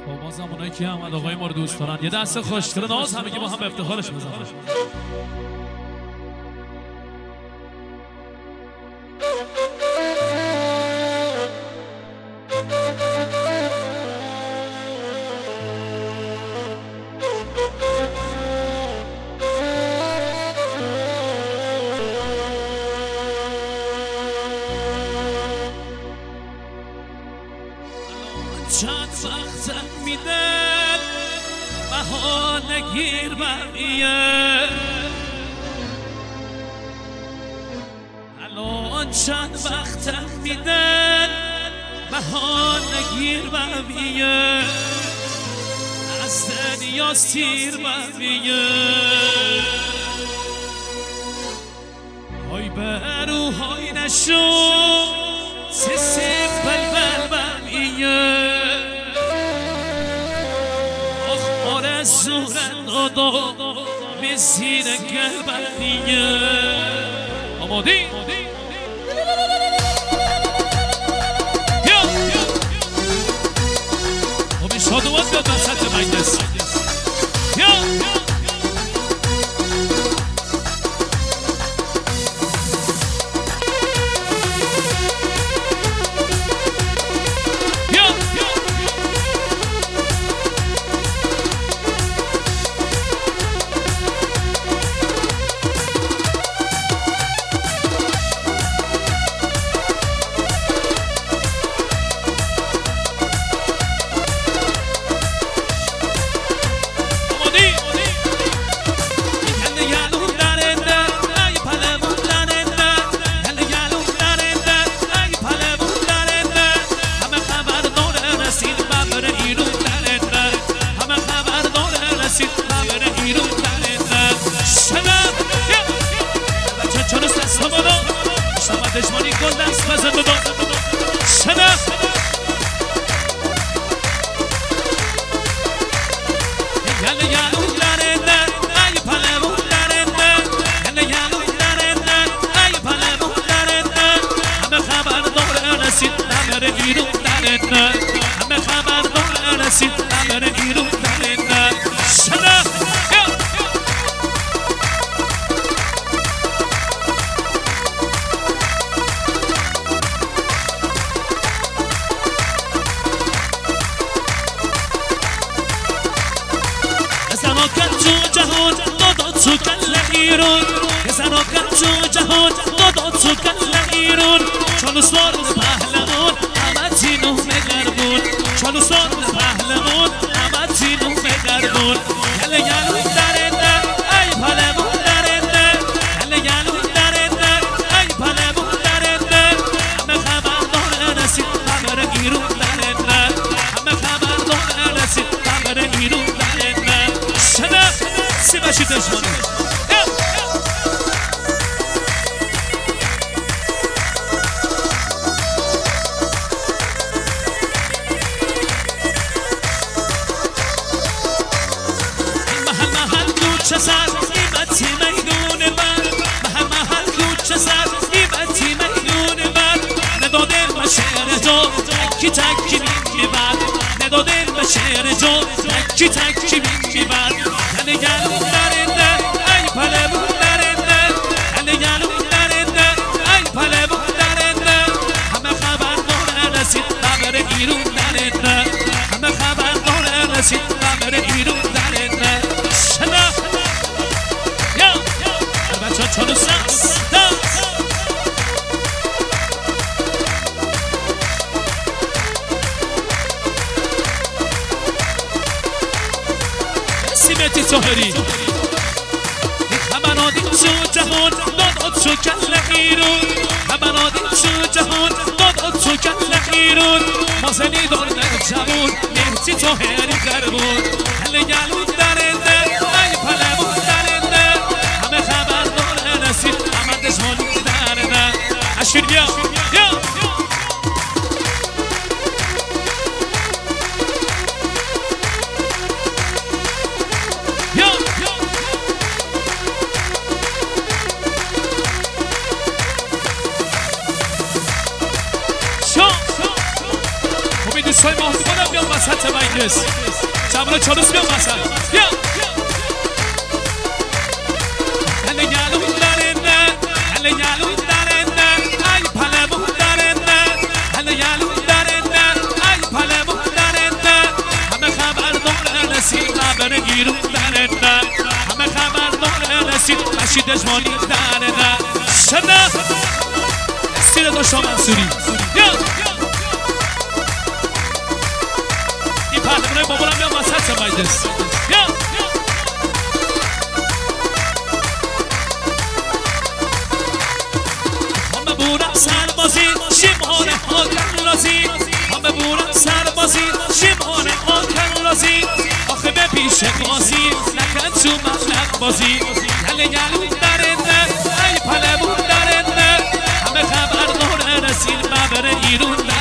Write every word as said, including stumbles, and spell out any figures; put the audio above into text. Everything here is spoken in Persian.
با بازم اونایی که هم آقای ما رو دوست دارن یه دست خوشگل ناز همگی با هم افتخارش بزنن. چند وقت میدن بهانه گیر بقیه، الان چند وقت میدن بهانه گیر بقیه، از دنیا سیر بقیه، های برو های نشو سیسیم بلبل بقیه، زورن آدا به زیر گربنیه. آمادی؟ یا خب شادوات بیاد وسط مجلس. یا دشمانی گل دست بزن بابا شنه یاله یالو لرنده ای پلمو لرنده یاله یالو لرنده ای پلمو لرنده همه خبر داره رسید نمر ایرون لرنده همه خبر داره رسید نمر ایرون لرنده شنه جهان دادا تو کل ایران زنا کن جهان دادا تو کل ایران چالو سال پهلوان همه تینو مگربون چالو سال پهلوان همه تینو مگربون گله گلو درنده ای پهلوان درنده گله گلو درنده ای پهلوان درنده همه خبر داره رسید خبر ایران درنده همه خبر داره رسید خبر ایران درنده شنه سی باشید دشمنی محل محل کوچه سر قیمتی میدون من محل محل کوچه سر قیمتی میدون من ندادن به شعر جو تکی تکی میبرد ندادن به شعر جو تکی تکی میبرد گله گلو درنده ای پلمو درنده گله گلو درنده ای پلمو درنده همه خبر داره رسید خبر ایرون درنده همه خبر داره رسید خبر ایرون درنده شنه یا هر بچه ها چالو سنس سیمتی سهری خبرادی تو جهان دادا تو کل ایرون خبرادی تو جهان دادا تو کل ایرون مازنی دار در جوان مهتی سهری دربون گله گلو درنده ای پلمو درنده همه خبر داره رسید همه دشمانی درنده اشیر بیا بیا رئیس های محتمانم بیام وسط مجلس جبران چالوس بیام وسط بیا هله گلون درنده هله گلون درنده ای پلمون درنده هله گلون درنده ای پلمون درنده همه خبر داره رسید خبر گیرون درنده همه خبر داره رسید رشید اجمالی درنده شده سیر داشتا منصوری بیا این پهلوانای بابولم بیام وسط مجلس بیا همه بورم سربازی شماره ها کنلازی همه بورم سربازی شماره ها کنلازی آخه به پیش بازی نکن تو مطلق بازی گله گلون درنده ای پلمون درنده همه خبر داره رسید ببر ایرون